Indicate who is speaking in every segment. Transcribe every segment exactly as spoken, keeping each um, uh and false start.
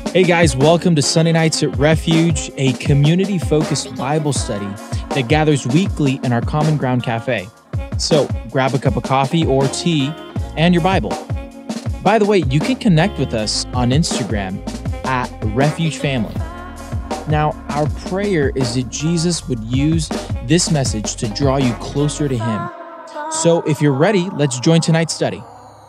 Speaker 1: Hey guys, welcome to Sunday Nights at Refuge, a community-focused Bible study that gathers weekly in our Common Ground Cafe. So grab a cup of coffee or tea and your Bible. By the way, you can connect with us on Instagram at Refuge Family. Now, our prayer is that Jesus would use this message to draw you closer to Him. So if you're ready, let's join tonight's study.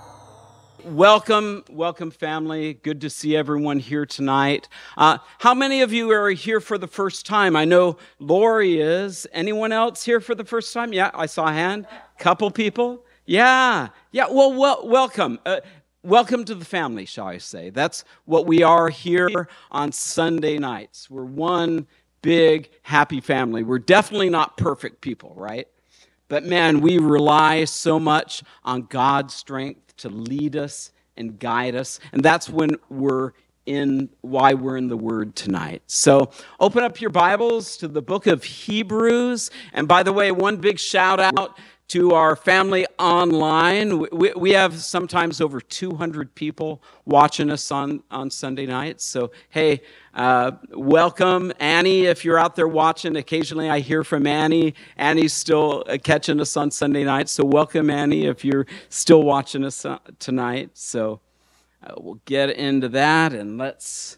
Speaker 2: Welcome, welcome family. Good to see everyone here tonight. Uh, how many of you are here for the first time? I know Lori is. Anyone else here for the first time? Yeah, I saw a hand. Couple people. Yeah, yeah. Well, well welcome. Uh, welcome to the family, shall I say. That's what we are here on Sunday nights. We're one big, happy family. We're definitely not perfect people, right? But man, we rely so much on God's strength to lead us and guide us. And that's when we're in, why we're in the Word tonight. So open up your Bibles to the book of Hebrews. And by the way, one big shout out to our family online. We, we have sometimes over two hundred people watching us on, on Sunday nights. So, hey, uh, welcome. Annie, if you're out there watching, occasionally I hear from Annie. Annie's still uh, catching us on Sunday nights. So welcome, Annie, if you're still watching us uh, tonight. So uh, we'll get into that and let's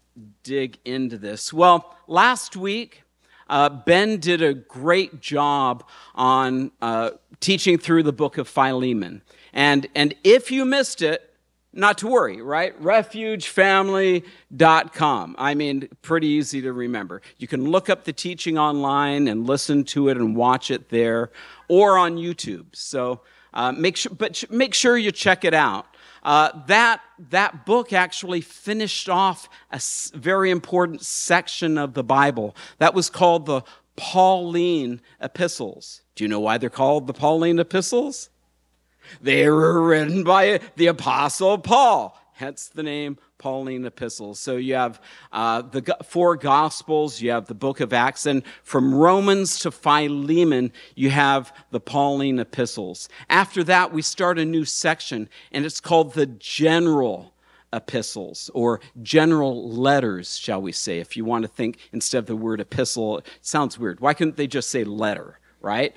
Speaker 2: dig into this. Well, last week, Uh, Ben did a great job on uh, teaching through the book of Philemon. And, and if you missed it, not to worry, right? refuge family dot com. I mean, pretty easy to remember. You can look up the teaching online and listen to it and watch it there or on YouTube. So uh, make sure, but make sure you check it out. Uh, that that book actually finished off a s- very important section of the Bible. That was called the Pauline epistles. Do you know why they're called the Pauline epistles? They were written by the Apostle Paul, hence the name Pauline epistles. So you have uh, the go- four Gospels, you have the book of Acts, and from Romans to Philemon, you have the Pauline epistles. After that, we start a new section, and it's called the general epistles, or general letters, shall we say. If you want to think, instead of the word epistle, it sounds weird. Why couldn't they just say letter? Right?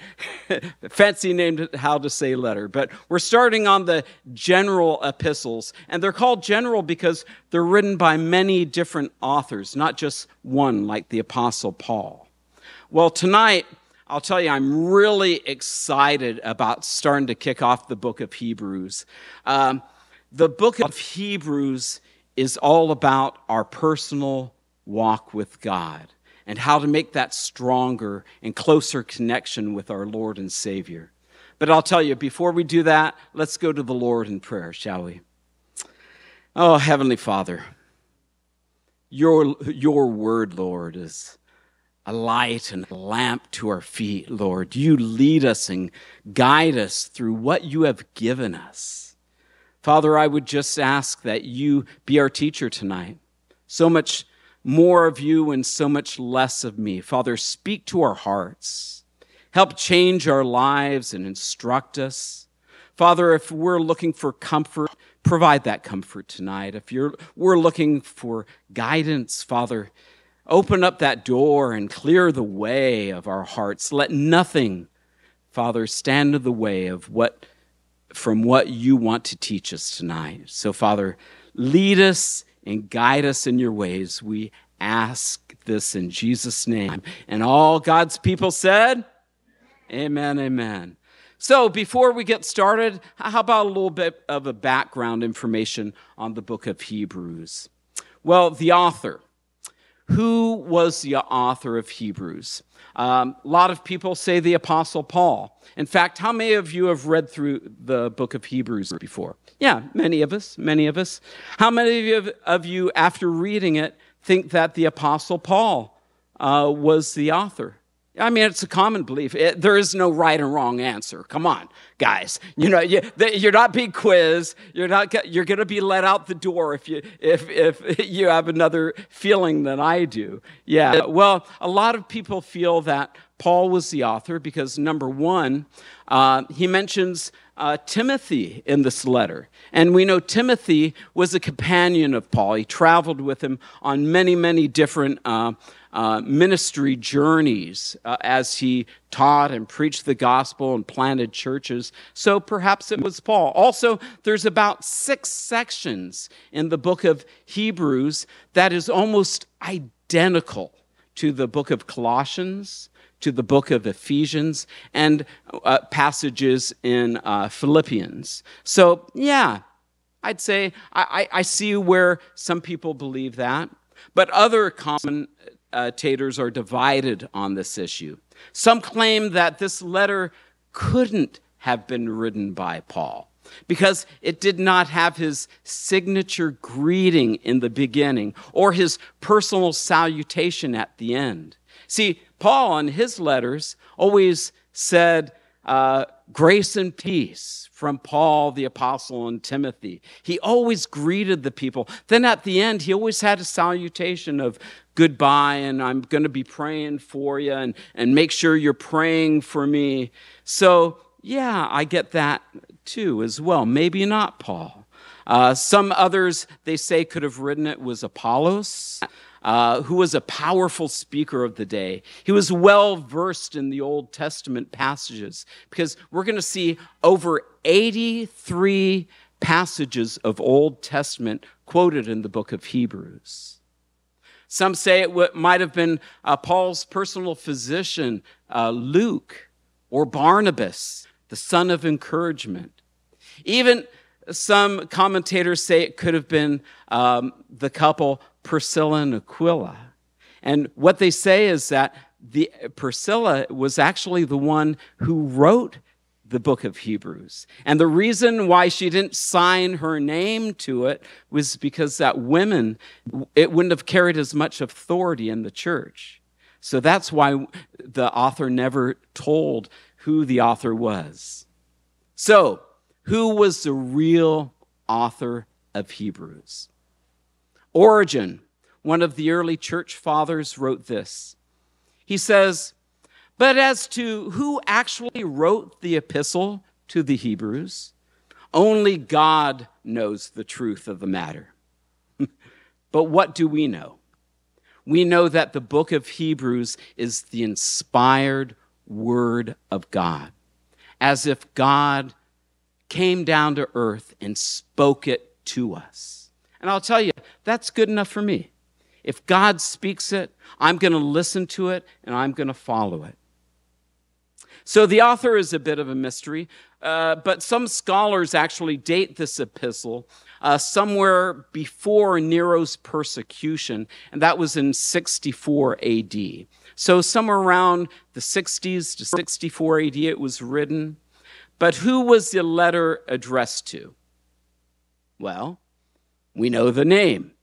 Speaker 2: Fancy named how to say letter. But we're starting on the general epistles. And they're called general because they're written by many different authors, not just one like the Apostle Paul. Well, tonight, I'll tell you, I'm really excited about starting to kick off the book of Hebrews. Um, the book of Hebrews is all about our personal walk with God and how to make that stronger and closer connection with our Lord and Savior. But I'll tell you, before we do that, let's go to the Lord in prayer, shall we? Oh, Heavenly Father, your, your word, Lord, is a light and a lamp to our feet, Lord. You lead us and guide us through what you have given us. Father, I would just ask that you be our teacher tonight. So much more of you and so much less of me. Father, speak to our hearts. Help change our lives and instruct us. Father, if we're looking for comfort, provide that comfort tonight. If you're, we're looking for guidance, Father, open up that door and clear the way of our hearts. Let nothing, Father, stand in the way of what, from what you want to teach us tonight. So, Father, lead us and guide us in your ways. We ask this in Jesus' name. And all God's people said, amen, amen. So before we get started, how about a little bit of a background information on the book of Hebrews? Well, the author. Who was the author of Hebrews? Um, a lot of people say the Apostle Paul. In fact, how many of you have read through the book of Hebrews before? Yeah, many of us, many of us. How many of you, of you after reading it, think that the Apostle Paul uh, was the author? I mean, it's a common belief. It, there is no right and wrong answer. Come on, guys. You know, you, you're not being quizzed. You're not. You're going to be let out the door if you if if you have another feeling than I do. Yeah. Well, a lot of people feel that Paul was the author because number one, Uh, he mentions uh, Timothy in this letter. And we know Timothy was a companion of Paul. He traveled with him on many, many different uh, uh, ministry journeys uh, as he taught and preached the gospel and planted churches. So perhaps it was Paul. Also, there's about six sections in the book of Hebrews that is almost identical to the book of Colossians, to the book of Ephesians, and uh, passages in uh, Philippians. So, yeah, I'd say I, I see where some people believe that, but other commentators are divided on this issue. Some claim that this letter couldn't have been written by Paul because it did not have his signature greeting in the beginning or his personal salutation at the end. See, Paul in his letters always said, uh, grace and peace from Paul the apostle and Timothy. He always greeted the people. Then at the end, he always had a salutation of goodbye, and I'm going to be praying for you, and, and make sure you're praying for me. So, yeah, I get that too as well. Maybe not Paul. Uh, some others, they say, could have written it was Apollos, Uh, who was a powerful speaker of the day. He was well versed in the Old Testament passages because we're going to see over eighty-three passages of Old Testament quoted in the book of Hebrews. Some say it w- might have been uh, Paul's personal physician, uh, Luke, or Barnabas, the son of encouragement. Even some commentators say it could have been um, the couple Priscilla and Aquila. And what they say is that the Priscilla was actually the one who wrote the book of Hebrews. And the reason why she didn't sign her name to it was because that women, it wouldn't have carried as much authority in the church. So that's why the author never told who the author was. So, who was the real author of Hebrews? Origen, one of the early church fathers, wrote this. He says, but as to who actually wrote the epistle to the Hebrews, only God knows the truth of the matter. But what do we know? We know that the book of Hebrews is the inspired word of God, as if God came down to earth and spoke it to us. And I'll tell you, that's good enough for me. If God speaks it, I'm going to listen to it and I'm going to follow it. So the author is a bit of a mystery, uh, but some scholars actually date this epistle uh, somewhere before Nero's persecution, and that was in sixty-four A D. So somewhere around the sixties to sixty-four A D it was written. But who was the letter addressed to? Well, we know the name.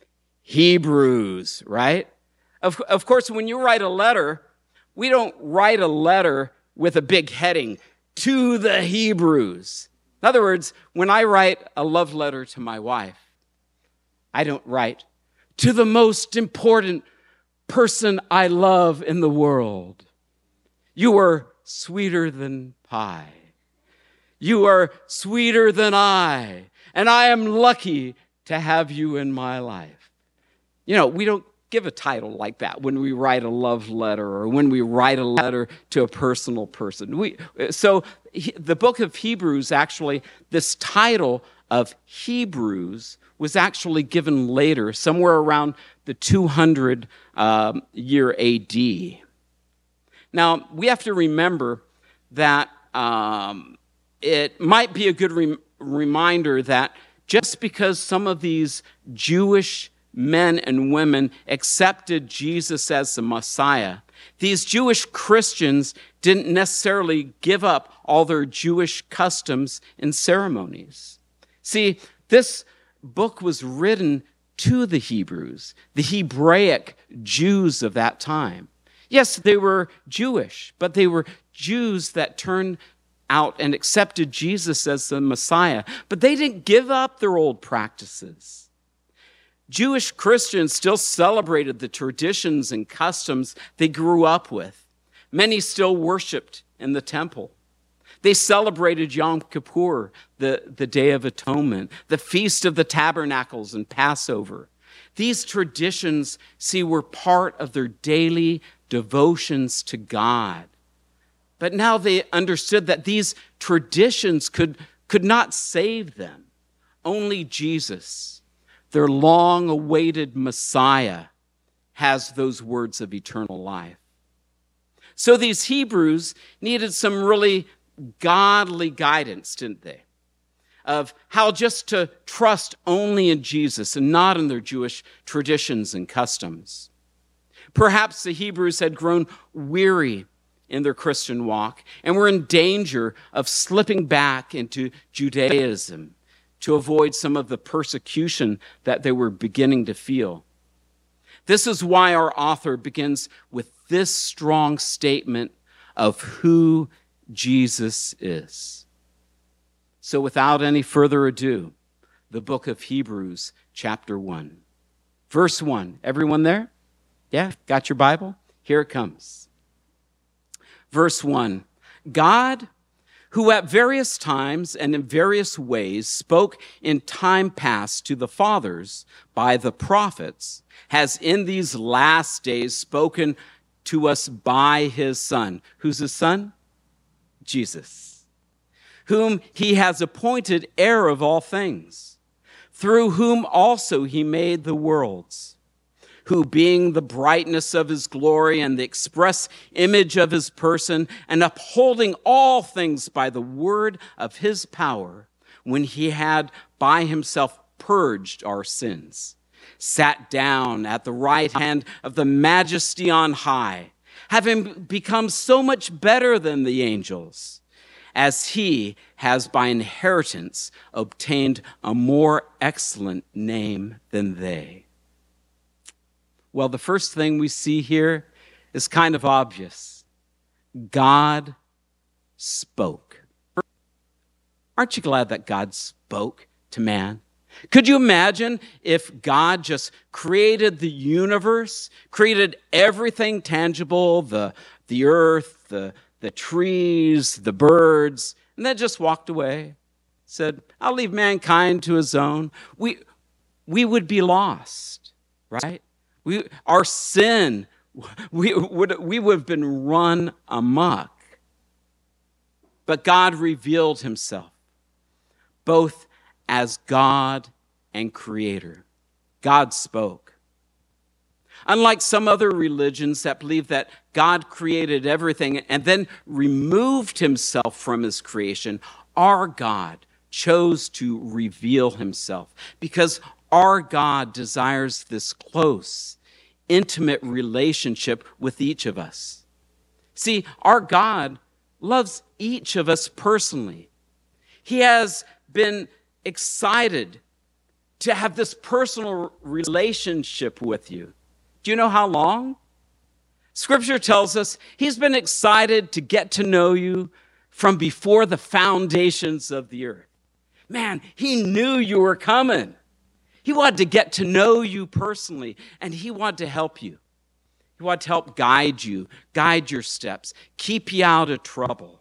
Speaker 2: Hebrews, right? Of, of course, when you write a letter, we don't write a letter with a big heading, to the Hebrews. In other words, when I write a love letter to my wife, I don't write, to the most important person I love in the world. You are sweeter than pie. You are sweeter than I, and I am lucky to have you in my life. You know, we don't give a title like that when we write a love letter or when we write a letter to a personal person. We, so he, the book of Hebrews, actually, this title of Hebrews was actually given later, somewhere around the two hundred um, year A D. Now, we have to remember that um, it might be a good re- reminder that just because some of these Jewish men and women accepted Jesus as the Messiah, these Jewish Christians didn't necessarily give up all their Jewish customs and ceremonies. See, this book was written to the Hebrews, the Hebraic Jews of that time. Yes, they were Jewish, but they were Jews that turned out and accepted Jesus as the Messiah, but they didn't give up their old practices. Jewish Christians still celebrated the traditions and customs they grew up with. Many still worshiped in the temple. They celebrated Yom Kippur, the, the Day of Atonement, the Feast of the Tabernacles and Passover. These traditions, see, were part of their daily devotions to God. But now they understood that these traditions could, could not save them. Only Jesus, their long-awaited Messiah, has those words of eternal life. So these Hebrews needed some really godly guidance, didn't they? Of how just to trust only in Jesus and not in their Jewish traditions and customs. Perhaps the Hebrews had grown weary in their Christian walk and were in danger of slipping back into Judaism to avoid some of the persecution that they were beginning to feel. This is why our author begins with this strong statement of who Jesus is. So without any further ado, the book of Hebrews, chapter one. Verse one. Everyone there? Yeah? Got your Bible? Here it comes. Verse one. God, who at various times and in various ways spoke in time past to the fathers by the prophets, has in these last days spoken to us by his Son. Who's his Son? Jesus, whom he has appointed heir of all things, through whom also he made the worlds, who being the brightness of his glory and the express image of his person, and upholding all things by the word of his power, when he had by himself purged our sins, sat down at the right hand of the Majesty on high, having become so much better than the angels, as he has by inheritance obtained a more excellent name than they. Well, the first thing we see here is kind of obvious. God spoke. Aren't you glad that God spoke to man? Could you imagine if God just created the universe, created everything tangible, the, the earth, the, the trees, the birds, and then just walked away, said, I'll leave mankind to his own? We, we would be lost, right? We, our sin, we would, we would have been run amok. But God revealed himself, both as God and creator. God spoke. Unlike some other religions that believe that God created everything and then removed himself from his creation, our God chose to reveal himself because our God desires this close, intimate relationship with each of us. See, our God loves each of us personally. He has been excited to have this personal relationship with you. Do you know how long? Scripture tells us he's been excited to get to know you from before the foundations of the earth. Man, he knew you were coming. He wanted to get to know you personally, and he wanted to help you. He wanted to help guide you, guide your steps, keep you out of trouble.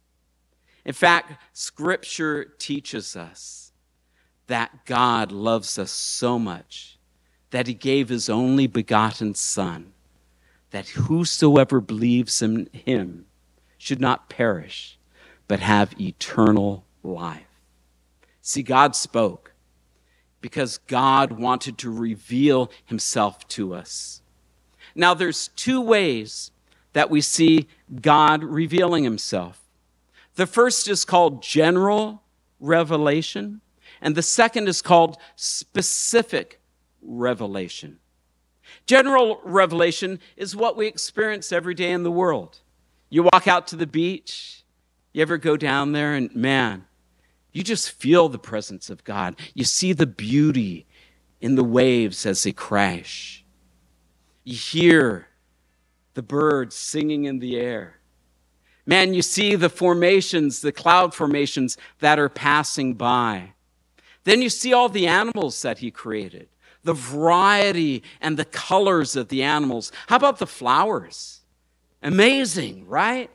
Speaker 2: In fact, Scripture teaches us that God loves us so much that he gave his only begotten Son, that whosoever believes in him should not perish, but have eternal life. See, God spoke because God wanted to reveal himself to us. Now, there's two ways that we see God revealing himself. The first is called general revelation, and the second is called specific revelation. General revelation is what we experience every day in the world. You walk out to the beach, you ever go down there and man, you just feel the presence of God. You see the beauty in the waves as they crash. You hear the birds singing in the air. Man, you see the formations, the cloud formations that are passing by. Then you see all the animals that he created, the variety and the colors of the animals. How about the flowers? Amazing, right?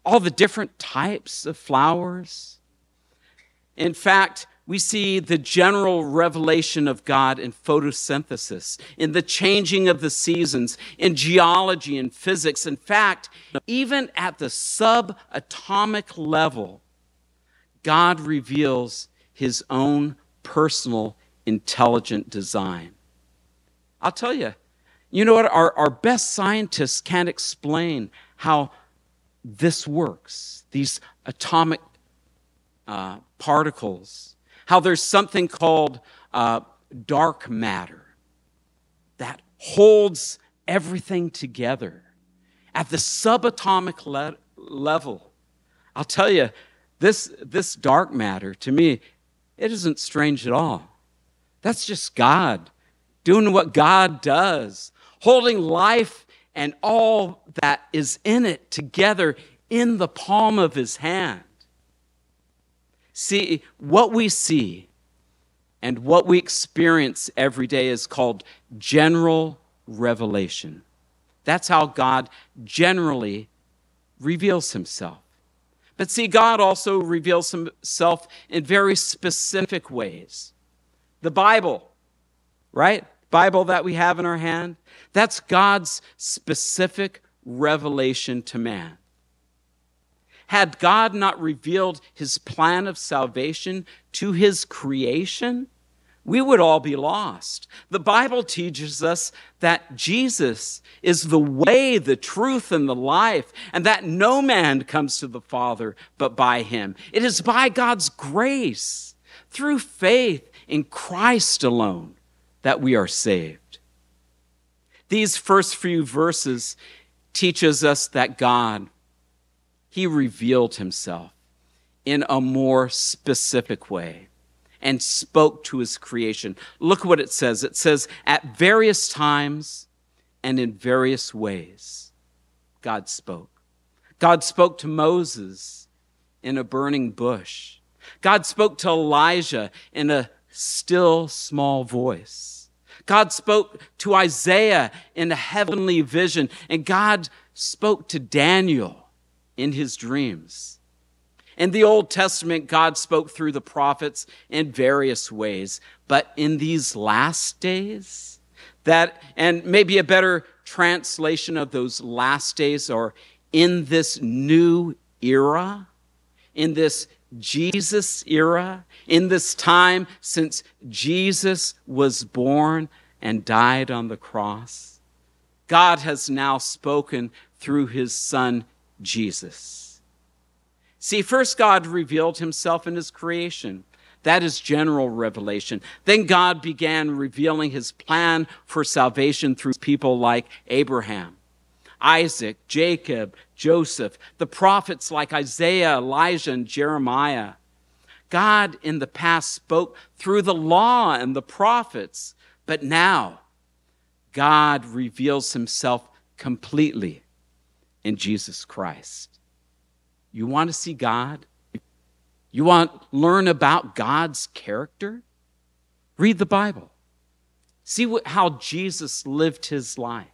Speaker 2: all the different types of flowers. In fact, we see the general revelation of God in photosynthesis, in the changing of the seasons, in geology and physics. In fact, even at the subatomic level, God reveals his own personal intelligent design. I'll tell you, you know what? Our, our best scientists can't explain how this works, these atomic uh, particles, how there's something called uh, dark matter that holds everything together at the subatomic le- level. I'll tell you, this, this dark matter, to me, it isn't strange at all. That's just God doing what God does, holding life and all that is in it together in the palm of his hand. See, what we see and what we experience every day is called general revelation. That's how God generally reveals himself. But see, God also reveals himself in very specific ways. The Bible, right? Bible that we have in our hand, that's God's specific revelation to man. Had God not revealed his plan of salvation to his creation, we would all be lost. The Bible teaches us that Jesus is the way, the truth, and the life, and that no man comes to the Father but by him. It is by God's grace, through faith in Christ alone, that we are saved. These first few verses teaches us that God, he revealed himself in a more specific way and spoke to his creation. Look what it says. It says, at various times and in various ways, God spoke. God spoke to Moses in a burning bush. God spoke to Elijah in a still small voice. God spoke to Isaiah in a heavenly vision, and God spoke to Daniel in his dreams. In the Old Testament, God spoke through the prophets in various ways, but in these last days, that, and maybe a better translation of those last days, or in this new era, in this Jesus era, in this time since Jesus was born and died on the cross, God has now spoken through his Son, Jesus. See, first God revealed himself in his creation. That is general revelation. Then God began revealing his plan for salvation through people like Abraham, Isaac, Jacob, Joseph, the prophets like Isaiah, Elijah, and Jeremiah. God in the past spoke through the law and the prophets, but now God reveals himself completely in Jesus Christ. You want to see God? You want to learn about God's character? Read the Bible. See what, how Jesus lived his life.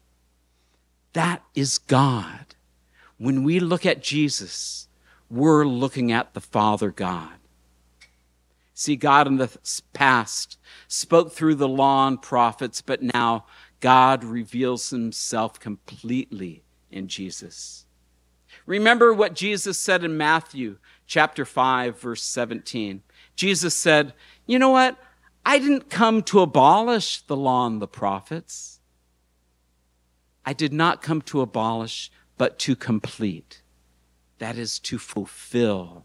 Speaker 2: That is God. When we look at Jesus, we're looking at the Father God. See, God in the past spoke through the law and prophets, but now God reveals himself completely in Jesus. Remember what Jesus said in Matthew chapter five, verse seventeen. Jesus said, you know what? I didn't come to abolish the law and the prophets. I did not come to abolish, but to complete. That is to fulfill.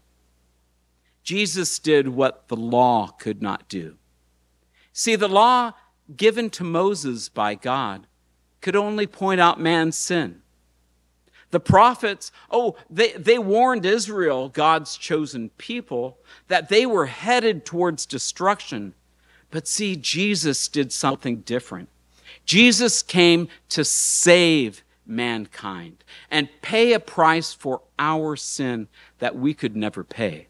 Speaker 2: Jesus did what the law could not do. See, the law given to Moses by God could only point out man's sin. The prophets, oh, they, they warned Israel, God's chosen people, that they were headed towards destruction. But see, Jesus did something different. Jesus came to save mankind and pay a price for our sin that we could never pay.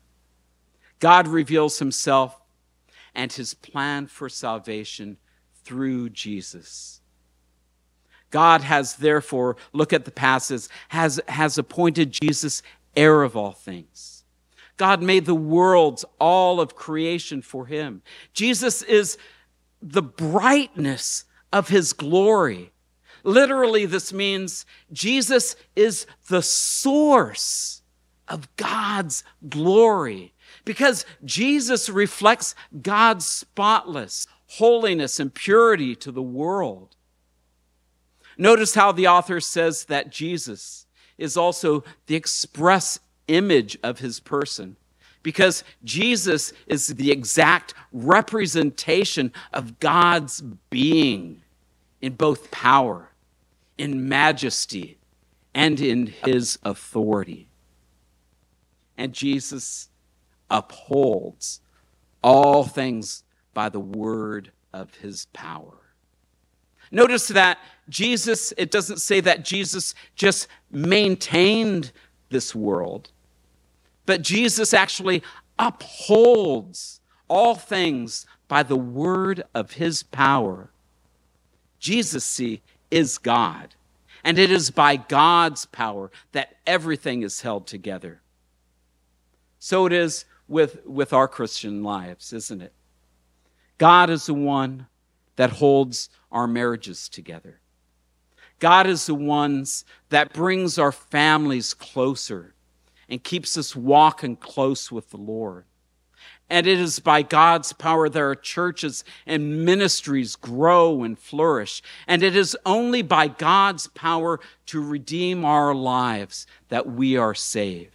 Speaker 2: God reveals himself and his plan for salvation through Jesus. God has therefore, look at the passage, has, has appointed Jesus heir of all things. God made the worlds, all of creation for him. Jesus is the brightness of his glory. Literally, this means Jesus is the source of God's glory, because Jesus reflects God's spotless holiness and purity to the world. Notice how the author says that Jesus is also the express image of his person, because Jesus is the exact representation of God's being in both power, in majesty, and in his authority. And Jesus upholds all things by the word of his power. Notice that Jesus, it doesn't say that Jesus just maintained this world, but Jesus actually upholds all things by the word of his power. Jesus, see, is God, and it is by God's power that everything is held together. So it is with, with our Christian lives, isn't it? God is the one that holds our marriages together. God is the one that brings our families closer and keeps us walking close with the Lord. And it is by God's power that our churches and ministries grow and flourish. And it is only by God's power to redeem our lives that we are saved.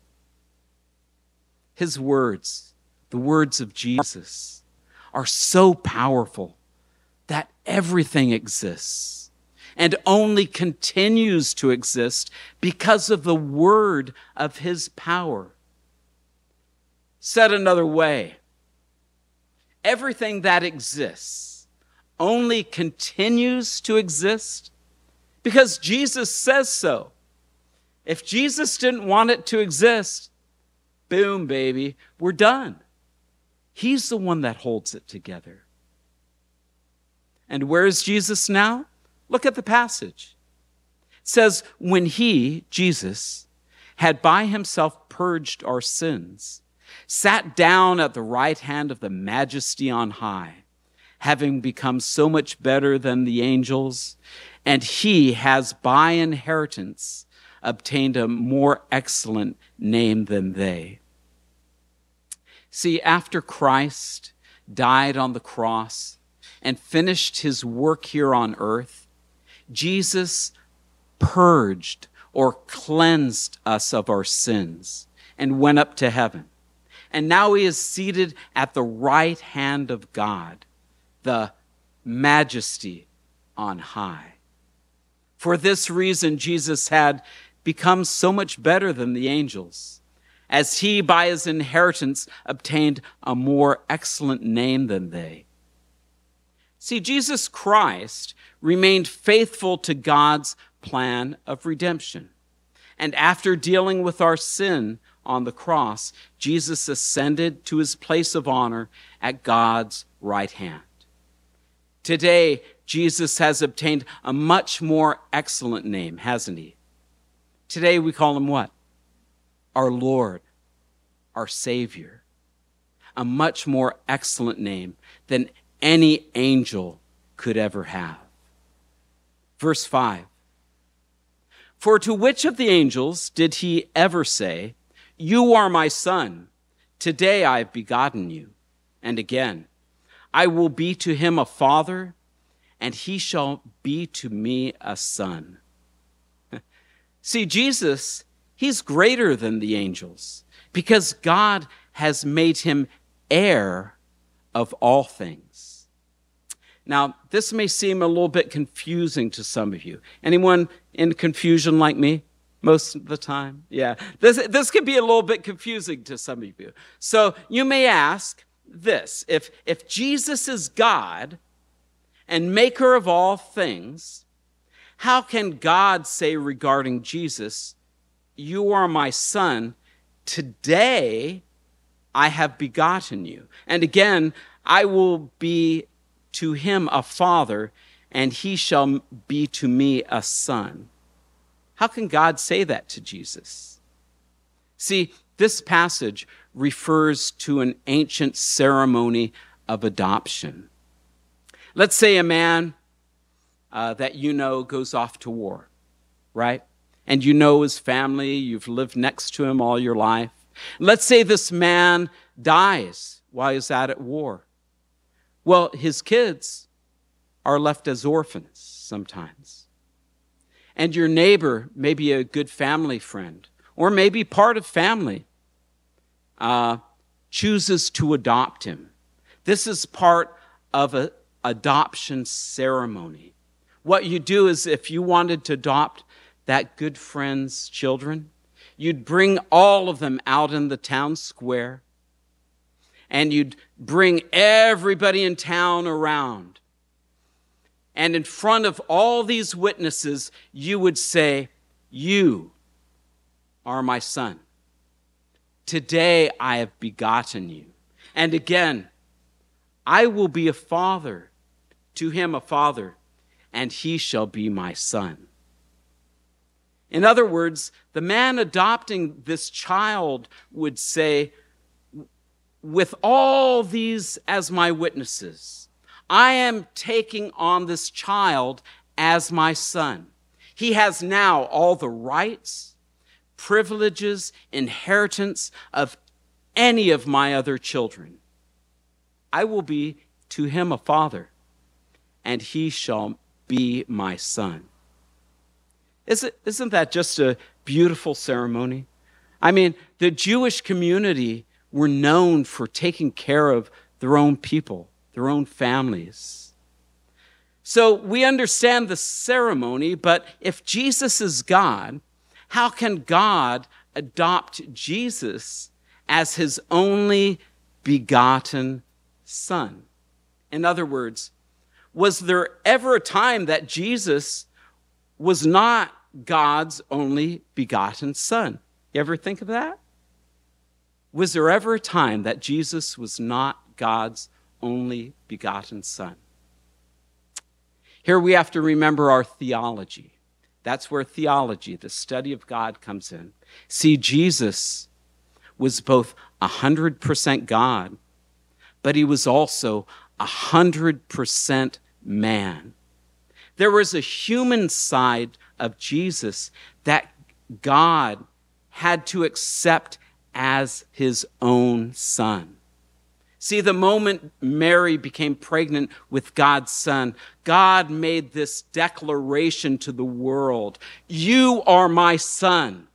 Speaker 2: His words, the words of Jesus, are so powerful that everything exists and only continues to exist because of the word of his power. Said another way, everything that exists only continues to exist because Jesus says so. If Jesus didn't want it to exist, boom, baby, we're done. He's the one that holds it together. And where is Jesus now? Look at the passage. It says, when he, Jesus, had by himself purged our sins, sat down at the right hand of the Majesty on high, having become so much better than the angels, and he has by inheritance obtained a more excellent name than they. See, after Christ died on the cross and finished his work here on earth, Jesus purged or cleansed us of our sins and went up to heaven. And now he is seated at the right hand of God, the Majesty on high. For this reason, Jesus had become so much better than the angels, as he, by his inheritance, obtained a more excellent name than they. See, Jesus Christ remained faithful to God's plan of redemption. And after dealing with our sin on the cross, Jesus ascended to his place of honor at God's right hand. Today, Jesus has obtained a much more excellent name, hasn't he? Today we call him what? Our Lord, our Savior. A much more excellent name than any angel could ever have. Verse five. For to which of the angels did he ever say, "You are my son, today I have begotten you"? And again, "I will be to him a father, and he shall be to me a son"? See, Jesus, he's greater than the angels because God has made him heir of all things. Now, this may seem a little bit confusing to some of you. Anyone in confusion like me most of the time? Yeah, this, this can be a little bit confusing to some of you. So you may ask this, if, if Jesus is God and maker of all things, how can God say regarding Jesus, "You are my son, today I have begotten you"? And again, "I will be to him a father, and he shall be to me a son. How can God say that to Jesus? See, this passage refers to an ancient ceremony of adoption. Let's say a man uh, that you know goes off to war, right? And you know his family, you've lived next to him all your life. Let's say this man dies while he's out at war. Well, his kids are left as orphans sometimes. And your neighbor, maybe a good family friend, or maybe part of family, uh, chooses to adopt him. This is part of an adoption ceremony. What you do is, if you wanted to adopt that good friend's children, you'd bring all of them out in the town square, and you'd bring everybody in town around. And in front of all these witnesses, you would say, "You are my son. Today I have begotten you. And again, I will be a father, to him a father, and he shall be my son." In other words, the man adopting this child would say, with all these as my witnesses, I am taking on this child as my son. He has now all the rights, privileges, inheritance of any of my other children. I will be to him a father, and he shall be my son. Isn't, isn't that just a beautiful ceremony? I mean, the Jewish community were known for taking care of their own people, their own families. So we understand the ceremony, but if Jesus is God, how can God adopt Jesus as his only begotten son? In other words, was there ever a time that Jesus was not God's only begotten son? You ever think of that? Was there ever a time that Jesus was not God's only begotten son? Here we have to remember our theology. That's where theology, the study of God, comes in. See, Jesus was both one hundred percent God, but he was also one hundred percent man. There was a human side of Jesus that God had to accept as his own son. See, the moment Mary became pregnant with God's son, God made this declaration to the world: "You are my son.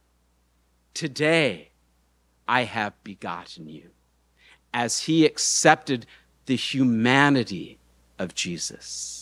Speaker 2: Today I have begotten you," as he accepted the humanity of Jesus.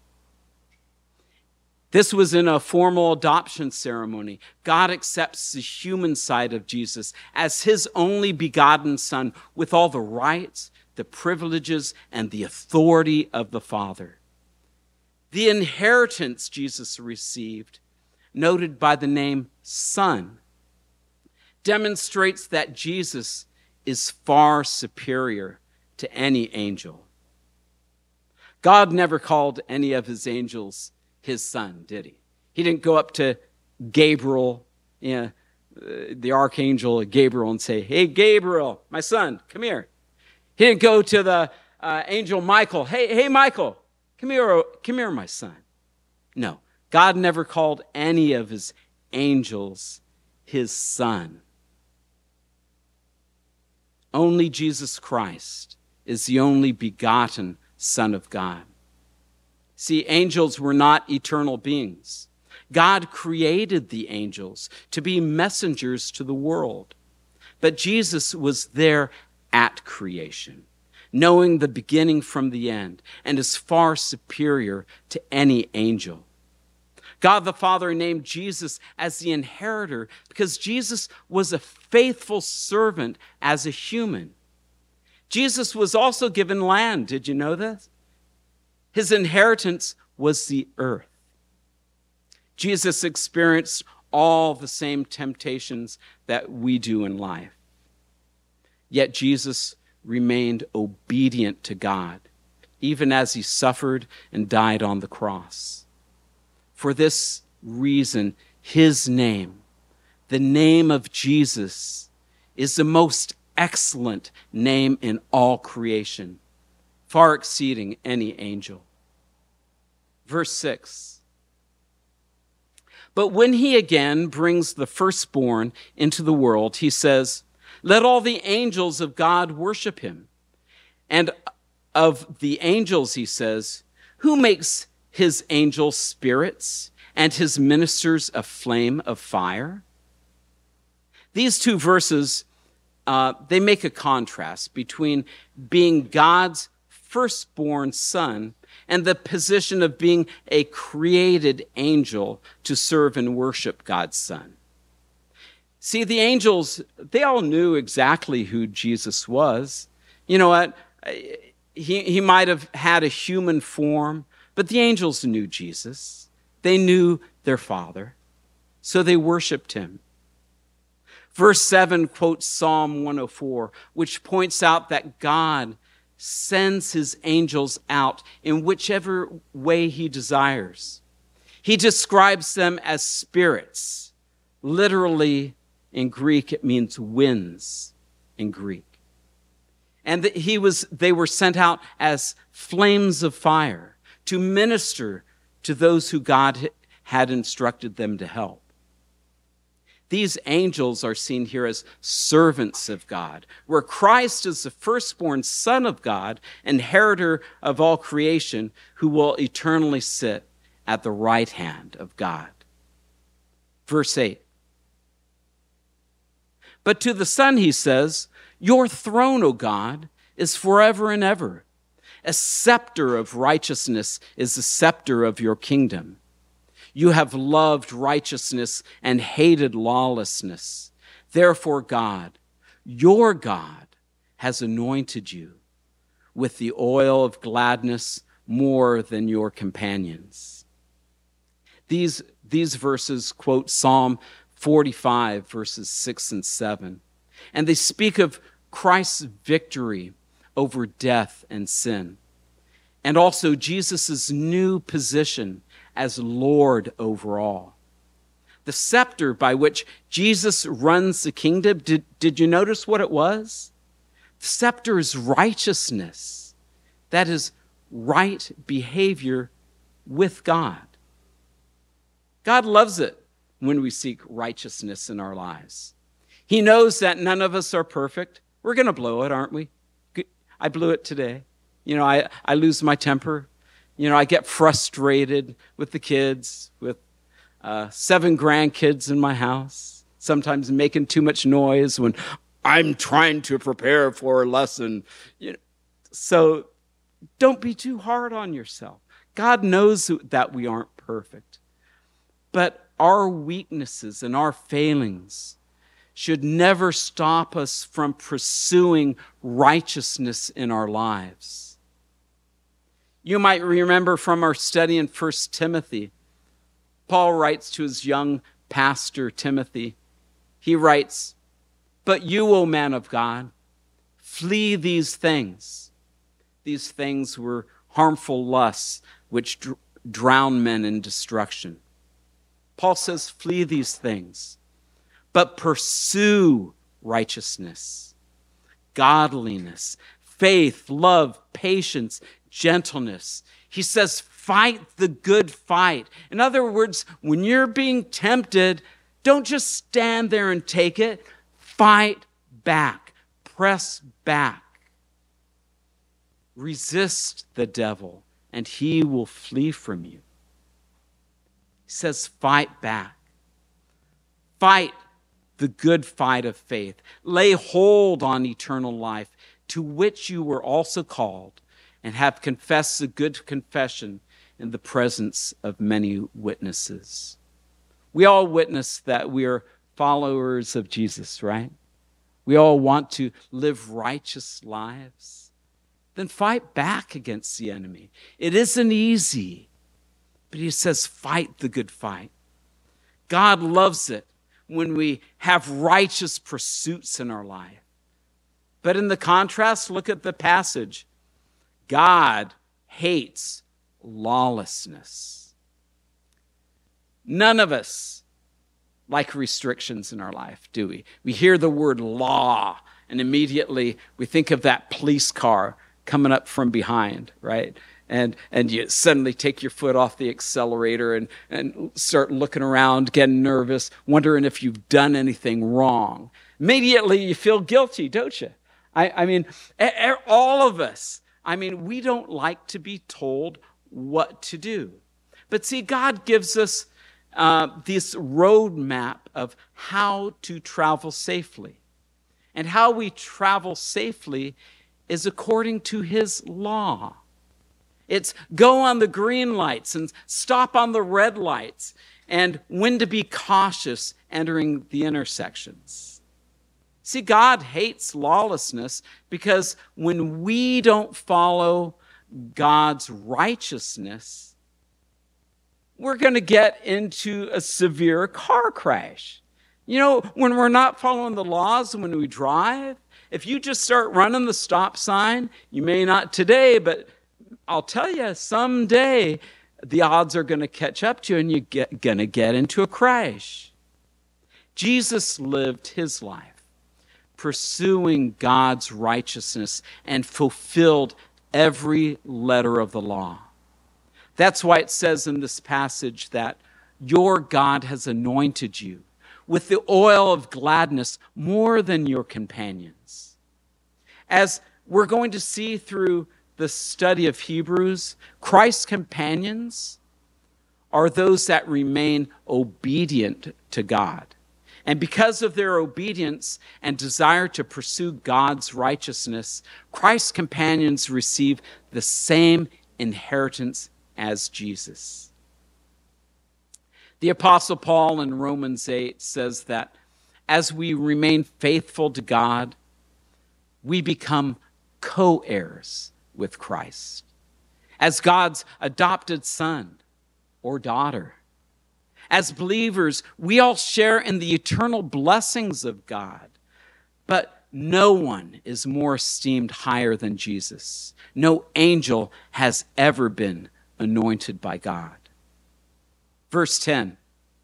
Speaker 2: This was in a formal adoption ceremony. God accepts the human side of Jesus as his only begotten son, with all the rights, the privileges, and the authority of the Father. The inheritance Jesus received, noted by the name Son, demonstrates that Jesus is far superior to any angel. God never called any of his angels his son, did he? He didn't go up to Gabriel, you know, uh, the archangel Gabriel, and say, "Hey, Gabriel, my son, come here." He didn't go to the uh, angel Michael, "Hey, hey, Michael, come here, come here, my son." No, God never called any of his angels his son. Only Jesus Christ is the only begotten Son of God. See, angels were not eternal beings. God created the angels to be messengers to the world. But Jesus was there at creation, knowing the beginning from the end, and is far superior to any angel. God the Father named Jesus as the inheritor because Jesus was a faithful servant as a human. Jesus was also given land. Did you know this? His inheritance was the earth. Jesus experienced all the same temptations that we do in life. Yet Jesus remained obedient to God, even as he suffered and died on the cross. For this reason, his name, the name of Jesus, is the most excellent name in all creation, far exceeding any angel. Verse six. But when he again brings the firstborn into the world, he says, let all the angels of God worship him. And of the angels, he says, who makes his angels spirits and his ministers a flame of fire? These two verses, uh, they make a contrast between being God's firstborn son and the position of being a created angel to serve and worship God's son. See, the angels, they all knew exactly who Jesus was. You know what? He, he might have had a human form, but the angels knew Jesus. They knew their Father, so they worshiped him. Verse seven quotes Psalm one oh four, which points out that God sends his angels out in whichever way he desires. He describes them as spirits. Literally, in Greek, it means winds in Greek. And that he was, they were sent out as flames of fire to minister to those who God had instructed them to help. These angels are seen here as servants of God, where Christ is the firstborn Son of God, inheritor of all creation, who will eternally sit at the right hand of God. Verse eight. But to the Son he says, your throne, O God, is forever and ever. A scepter of righteousness is the scepter of your kingdom. You have loved righteousness and hated lawlessness. Therefore, God, your God, has anointed you with the oil of gladness more than your companions. These, these verses quote Psalm forty-five, verses six and seven. And they speak of Christ's victory over death and sin. And also Jesus' new position as Lord over all. The scepter by which Jesus runs the kingdom, did, did you notice what it was? The scepter is righteousness. That is right behavior with God. God loves it when we seek righteousness in our lives. He knows that none of us are perfect. We're going to blow it, aren't we? I blew it today. You know, I, I lose my temper. You know, I get frustrated with the kids, with uh, seven grandkids in my house, sometimes making too much noise when I'm trying to prepare for a lesson. You know, so don't be too hard on yourself. God knows that we aren't perfect. But our weaknesses and our failings should never stop us from pursuing righteousness in our lives. You might remember from our study in First Timothy, Paul writes to his young pastor, Timothy. He writes, but you, O man of God, flee these things. These things were harmful lusts which dr- drown men in destruction. Paul says, flee these things, but pursue righteousness, godliness, faith, love, patience, gentleness. He says, fight the good fight. In other words, when you're being tempted, don't just stand there and take it. Fight back. Press back. Resist the devil, and he will flee from you. He says, fight back. Fight the good fight of faith. Lay hold on eternal life, to which you were also called, and have confessed the good confession in the presence of many witnesses. We all witness that we are followers of Jesus, right? We all want to live righteous lives. Then fight back against the enemy. It isn't easy, but he says, fight the good fight. God loves it when we have righteous pursuits in our life. But in the contrast, look at the passage. God hates lawlessness. None of us like restrictions in our life, do we? We hear the word law, and immediately we think of that police car coming up from behind, right? And and you suddenly take your foot off the accelerator and, and start looking around, getting nervous, wondering if you've done anything wrong. Immediately you feel guilty, don't you? I, I mean, all of us, I mean, we don't like to be told what to do. But see, God gives us uh, this roadmap of how to travel safely. And how we travel safely is according to his law. It's go on the green lights and stop on the red lights, and when to be cautious entering the intersections. See, God hates lawlessness because when we don't follow God's righteousness, we're going to get into a severe car crash. You know, when we're not following the laws when we drive, if you just start running the stop sign, you may not today, but I'll tell you, someday the odds are going to catch up to you and you're going to get into a crash. Jesus lived his life pursuing God's righteousness and fulfilled every letter of the law. That's why it says in this passage that your God has anointed you with the oil of gladness more than your companions. As we're going to see through the study of Hebrews, Christ's companions are those that remain obedient to God. And because of their obedience and desire to pursue God's righteousness, Christ's companions receive the same inheritance as Jesus. The Apostle Paul in Romans eight says that as we remain faithful to God, we become co-heirs with Christ, as God's adopted son or daughter. As believers, we all share in the eternal blessings of God, but no one is more esteemed higher than Jesus. No angel has ever been anointed by God. Verse ten,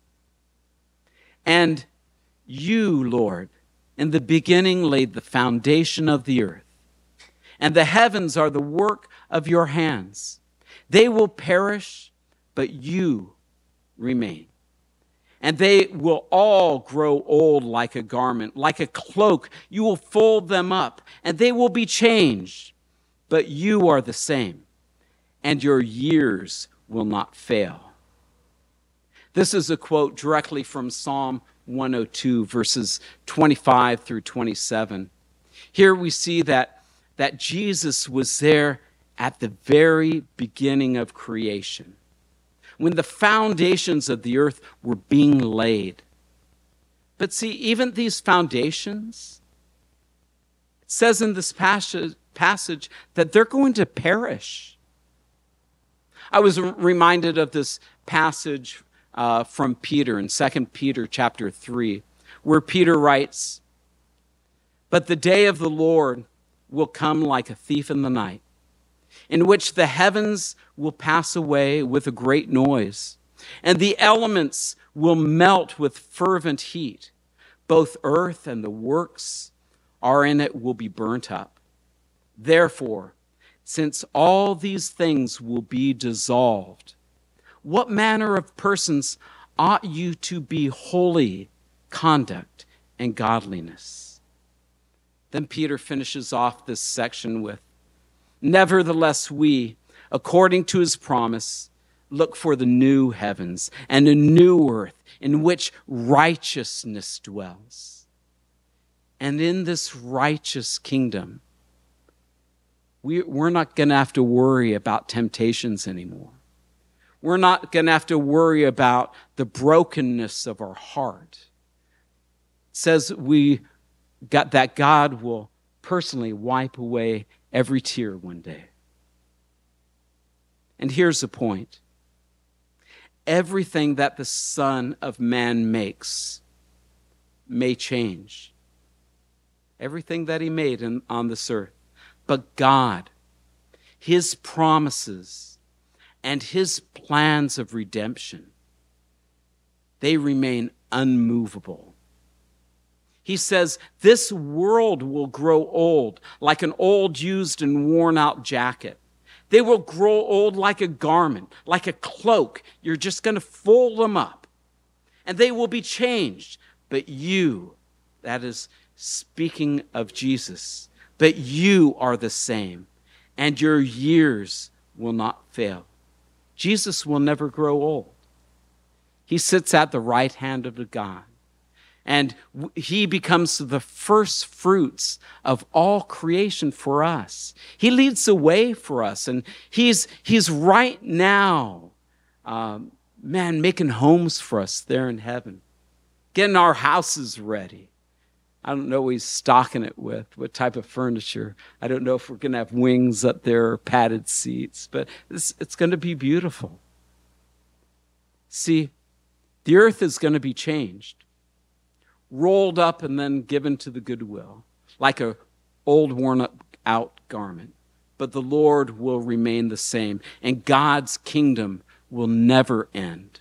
Speaker 2: and you, Lord, in the beginning laid the foundation of the earth, and the heavens are the work of your hands. They will perish, but you remain. And they will all grow old like a garment, like a cloak. You will fold them up, and they will be changed. But you are the same, and your years will not fail. This is a quote directly from Psalm one oh two, verses twenty-five through twenty-seven. Here we see that, that Jesus was there at the very beginning of creation, when the foundations of the earth were being laid. But see, even these foundations, it says in this passage, passage that they're going to perish. I was reminded of this passage uh, from Peter in Second Peter chapter three, where Peter writes, but the day of the Lord will come like a thief in the night, in which the heavens will pass away with a great noise, and the elements will melt with fervent heat. Both earth and the works are in it will be burnt up. Therefore, since all these things will be dissolved, what manner of persons ought you to be holy conduct and godliness? Then Peter finishes off this section with, nevertheless, we, according to his promise, look for the new heavens and a new earth in which righteousness dwells. And in this righteous kingdom, we, we're not going to have to worry about temptations anymore. We're not going to have to worry about the brokenness of our heart. It says we got that God will personally wipe away every tear one day. And here's the point. Everything that the Son of Man makes may change. Everything that he made in, on this earth. But God, his promises and his plans of redemption, they remain unmovable. He says, this world will grow old like an old, used, and worn out jacket. They will grow old like a garment, like a cloak. You're just going to fold them up, and they will be changed. But you, that is speaking of Jesus, but you are the same, and your years will not fail. Jesus will never grow old. He sits at the right hand of the God, and he becomes the first fruits of all creation for us. He leads the way for us, and he's, he's right now, um, man, making homes for us there in heaven, getting our houses ready. I don't know what he's stocking it with, what type of furniture. I don't know if we're going to have wings up there or padded seats, but it's, it's going to be beautiful. See, the earth is going to be changed, rolled up and then given to the goodwill, like an old worn out garment. But the Lord will remain the same, and God's kingdom will never end.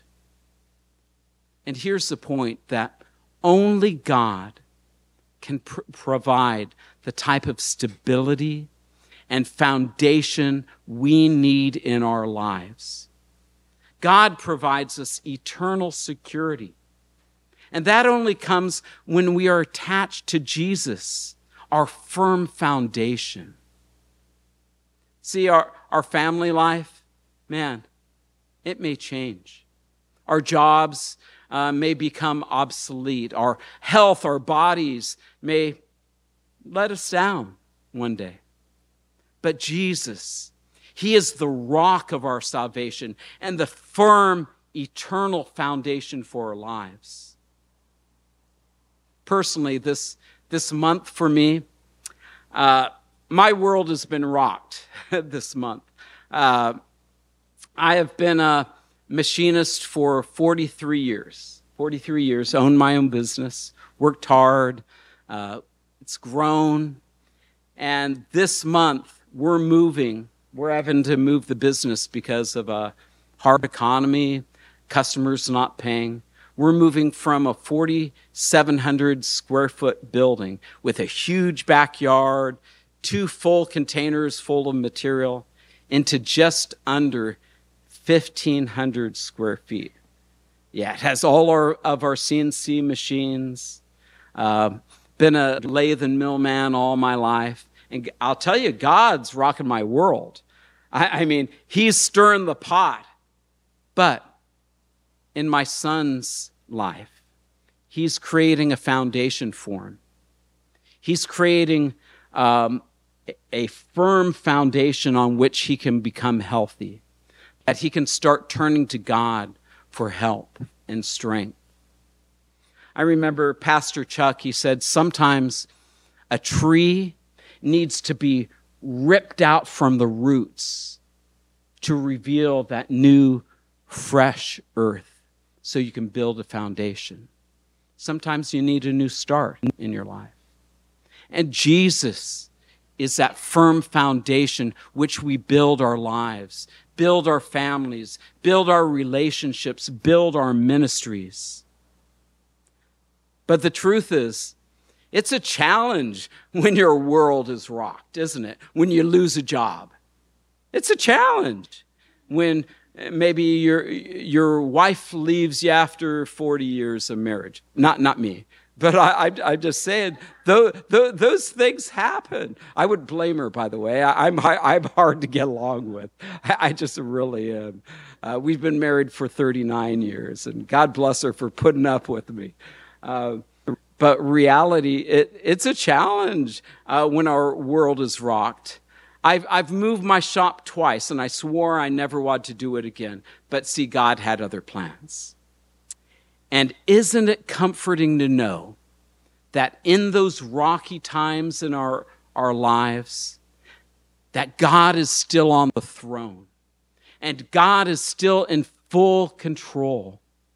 Speaker 2: And here's the point, that only God can pr- provide the type of stability and foundation we need in our lives. God provides us eternal security. And that only comes when we are attached to Jesus, our firm foundation. See, our, our family life, man, it may change. Our jobs Uh, may become obsolete. Our health, our bodies may let us down one day. But Jesus, he is the rock of our salvation and the firm, eternal foundation for our lives. Personally, this, this month for me, uh, my world has been rocked this month. Uh, I have been a machinist for forty-three years. forty-three years, owned my own business, worked hard. Uh, it's grown. And this month, we're moving. We're having to move the business because of a hard economy, customers not paying. We're moving from a forty-seven hundred square foot building with a huge backyard, two full containers full of material, into just under fifteen hundred square feet. Yeah, it has all our, of our C N C machines. Uh, been a lathe and mill man all my life. And I'll tell you, God's rocking my world. I, I mean, he's stirring the pot. But in my son's life, he's creating a foundation for him. He's creating um, a firm foundation on which he can become healthy, that he can start turning to God for help and strength. I remember Pastor Chuck, he said, sometimes a tree needs to be ripped out from the roots to reveal that new, fresh earth so you can build a foundation. Sometimes you need a new start in your life. And Jesus is that firm foundation which we build our lives, build our families, build our relationships, build our ministries. But the truth is, it's a challenge when your world is rocked, isn't it? When you lose a job. It's a challenge when maybe your your wife leaves you after forty years of marriage. Not not me. But I, I, I'm just saying, though, though, those things happen. I would blame her, by the way. I, I'm I'm hard to get along with. I, I just really am. Uh, we've been married for thirty-nine years, and God bless her for putting up with me. Uh, but reality, it, it's a challenge uh, when our world is rocked. I've, I've moved my shop twice, and I swore I never wanted to do it again. But see, God had other plans. And isn't it comforting to know that in those rocky times in our, our lives, that God is still on the throne, and God is still in full control.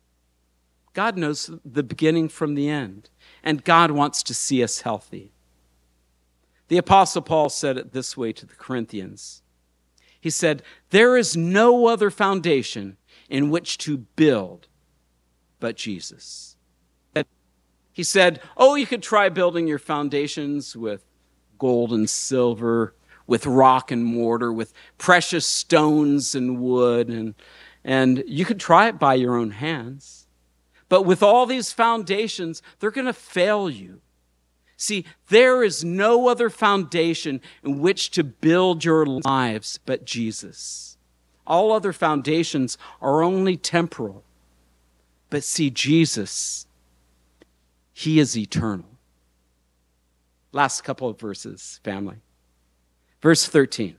Speaker 2: God knows the beginning from the end, and God wants to see us healthy. The Apostle Paul said it this way to the Corinthians. He said, there is no other foundation in which to build but Jesus. He said, oh, you could try building your foundations with gold and silver, with rock and mortar, with precious stones and wood, and, and you could try it by your own hands. But with all these foundations, they're going to fail you. See, there is no other foundation in which to build your lives but Jesus. All other foundations are only temporal. But see, Jesus, he is eternal. Last couple of verses, family. Verse thirteen.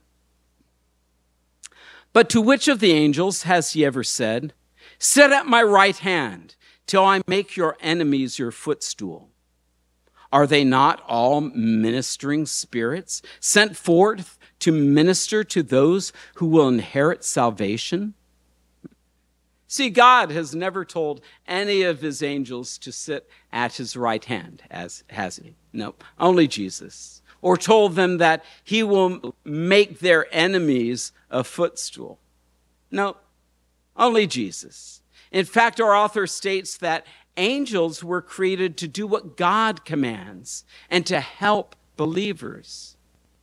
Speaker 2: But to which of the angels has he ever said, sit at my right hand till I make your enemies your footstool? Are they not all ministering spirits sent forth to minister to those who will inherit salvation? See, God has never told any of his angels to sit at his right hand, as has he? No, only Jesus. Or told them that he will make their enemies a footstool. No, only Jesus. In fact, our author states that angels were created to do what God commands and to help believers.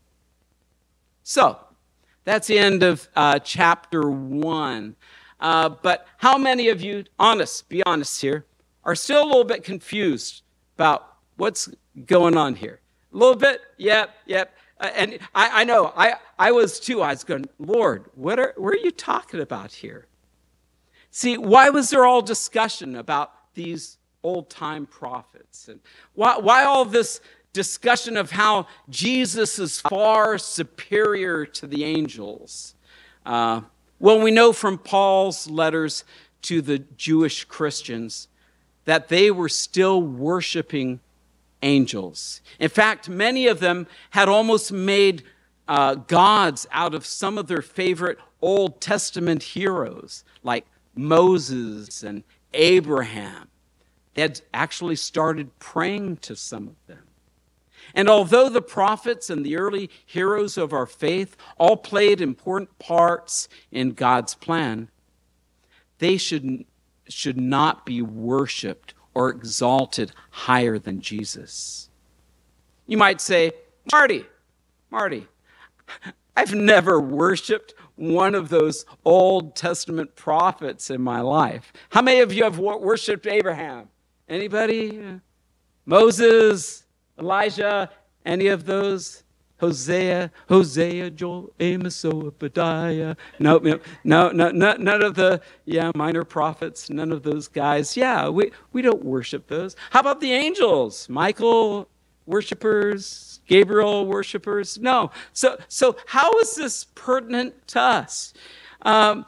Speaker 2: So, that's the end of uh, chapter one. Uh, but how many of you, honest, be honest here, are still a little bit confused about what's going on here? A little bit? Yep, yep. Uh, and I, I know, I, I was too. I was going, Lord, what are, what are you talking about here? See, why was there all discussion about these old-time prophets? And why, why all this discussion of how Jesus is far superior to the angels? Uh, well, we know from Paul's letters to the Jewish Christians that they were still worshiping angels. In fact, many of them had almost made uh, gods out of some of their favorite Old Testament heroes, like Moses and Abraham. They had actually started praying to some of them. And although the prophets and the early heroes of our faith all played important parts in God's plan, they should, should not be worshiped or exalted higher than Jesus. You might say, Marty, Marty, I've never worshiped one of those Old Testament prophets in my life. How many of you have worshiped Abraham? Anybody? Moses, Elijah, any of those? Hosea, Hosea, Joel, Amos, Obadiah. No, no, no, no, no, none of the yeah minor prophets. None of those guys. Yeah, we we don't worship those. How about the angels? Michael worshipers, Gabriel worshipers. No. So so how is this pertinent to us? Um,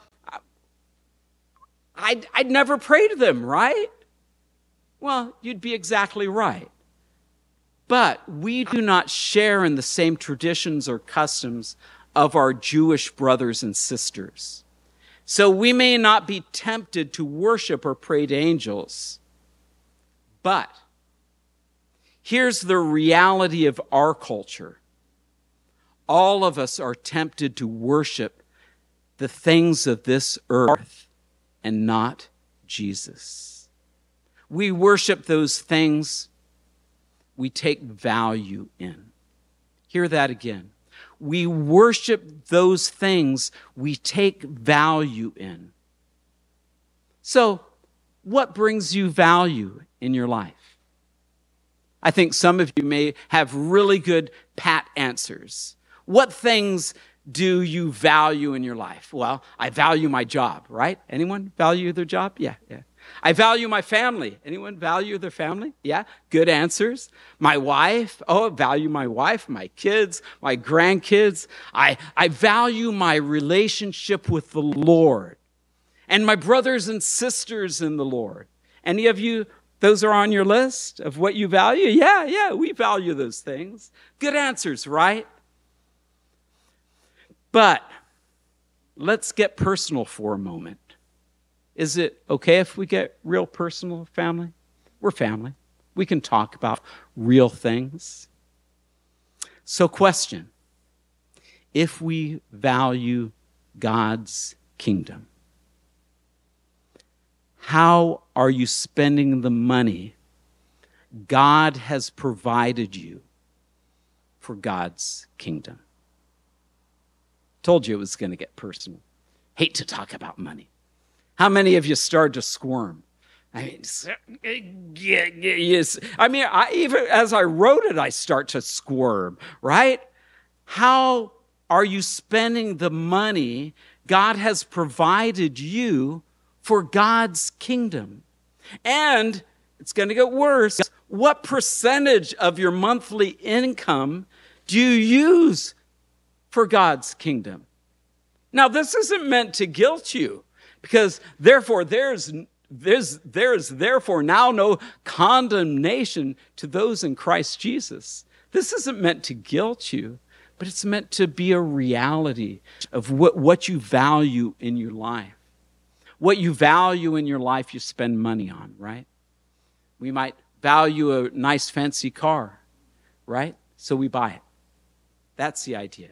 Speaker 2: I'd I'd never pray to them, right? Well, you'd be exactly right. But we do not share in the same traditions or customs of our Jewish brothers and sisters. So we may not be tempted to worship or pray to angels. But here's the reality of our culture. All of us are tempted to worship the things of this earth and not Jesus. We worship those things we take value in. Hear that again. We worship those things we take value in. So, what brings you value in your life? I think some of you may have really good pat answers. What things do you value in your life? Well, I value my job, right? Anyone value their job? Yeah, yeah. I value my family. Anyone value their family? Yeah, good answers. My wife. Oh, I value my wife, my kids, my grandkids. I, I value my relationship with the Lord and my brothers and sisters in the Lord. Any of you, those are on your list of what you value? Yeah, yeah, we value those things. Good answers, right? But let's get personal for a moment. Is it okay if we get real personal, family? We're family. We can talk about real things. So question, if we value God's kingdom. How are you spending the money God has provided you for God's kingdom? Told you it was going to get personal. Hate to talk about money. How many of you started to squirm? I mean, yes. I mean, I, even as I wrote it, I start to squirm, right? How are you spending the money God has provided you for God's kingdom? And it's going to get worse. What percentage of your monthly income do you use for God's kingdom? Now, this isn't meant to guilt you, because therefore there's there's there's therefore now no condemnation to those in Christ Jesus. This isn't meant to guilt you, but it's meant to be a reality of what, what you value in your life. What you value in your life, you spend money on, right? We might value a nice fancy car, right? So we buy it. That's the idea.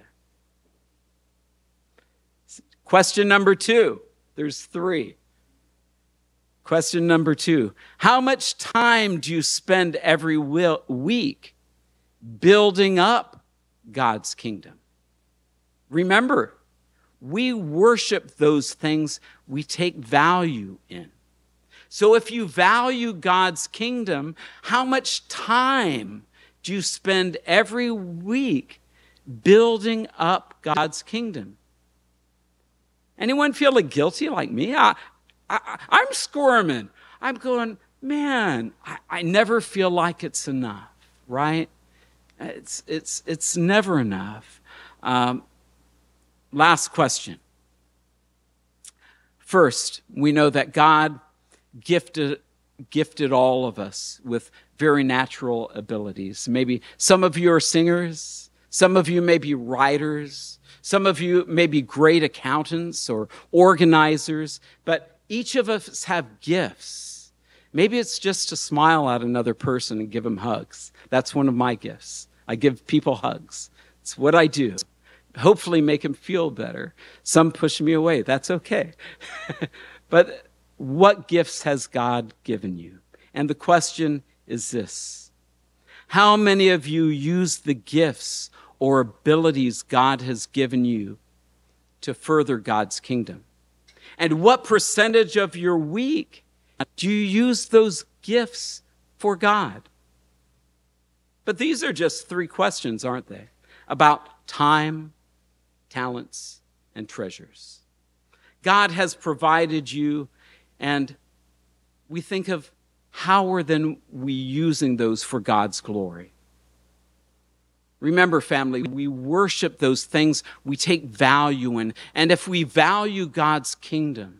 Speaker 2: Question number two. There's three. Question number two. How much time do you spend every week building up God's kingdom? Remember, we worship those things we take value in. So if you value God's kingdom, how much time do you spend every week building up God's kingdom? Anyone feeling guilty like me? I, I, I'm squirming. I'm going, man, I, I never feel like it's enough, right? It's, it's, it's never enough. Um, last question. First, we know that God gifted, gifted all of us with very natural abilities. Maybe some of you are singers. Some of you may be writers. Some of you may be great accountants or organizers, but each of us have gifts. Maybe it's just to smile at another person and give them hugs. That's one of my gifts. I give people hugs. It's what I do. Hopefully make them feel better. Some push me away. That's okay. But what gifts has God given you? And the question is this: how many of you use the gifts or abilities God has given you to further God's kingdom? And what percentage of your week do you use those gifts for God? But these are just three questions, aren't they? About time, talents, and treasures. God has provided you, and we think of how are then we using those for God's glory? Remember, family, we worship those things we take value in. And if we value God's kingdom,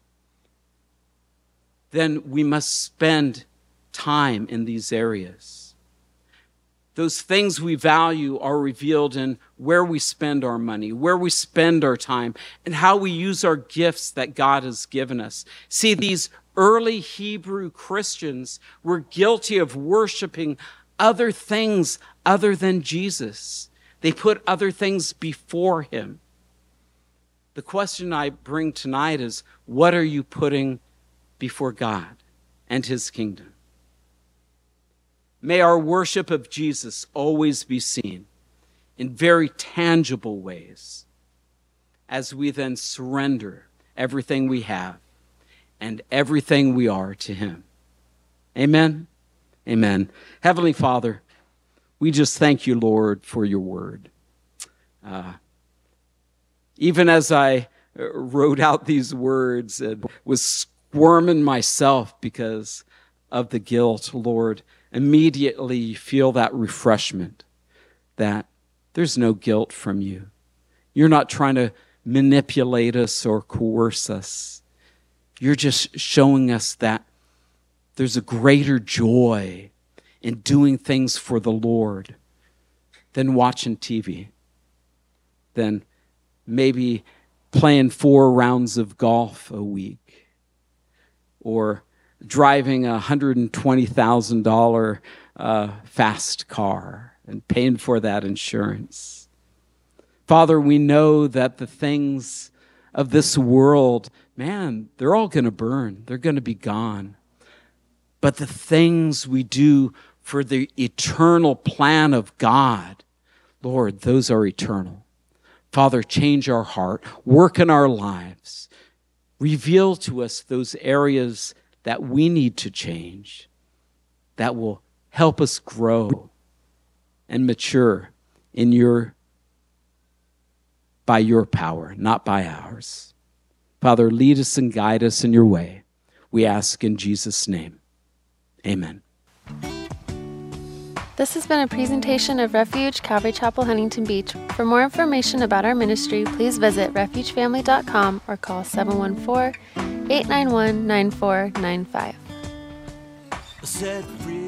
Speaker 2: then we must spend time in these areas. Those things we value are revealed in where we spend our money, where we spend our time, and how we use our gifts that God has given us. See, these early Hebrew Christians were guilty of worshiping other things other than Jesus. They put other things before him. The question I bring tonight is, what are you putting before God and his kingdom? May our worship of Jesus always be seen in very tangible ways as we then surrender everything we have and everything we are to him. Amen. Amen. Heavenly Father, we just thank you, Lord, for your word. Uh, even as I wrote out these words and was squirming myself because of the guilt, Lord, immediately you feel that refreshment, that there's no guilt from you. You're not trying to manipulate us or coerce us. You're just showing us that there's a greater joy in doing things for the Lord than watching T V, than maybe playing four rounds of golf a week, or driving a one hundred twenty thousand dollars uh, fast car and paying for that insurance. Father, we know that the things of this world, man, they're all going to burn. They're going to be gone. But the things we do for the eternal plan of God, Lord, those are eternal. Father, change our heart, work in our lives. Reveal to us those areas that we need to change, that will help us grow and mature in your, by your power, not by ours. Father, lead us and guide us in your way. We ask in Jesus' name. Amen.
Speaker 3: This has been a presentation of Refuge Calvary Chapel, Huntington Beach. For more information about our ministry, please visit refuge family dot com or call seven one four, eight nine one, nine four nine five.
Speaker 4: Set free.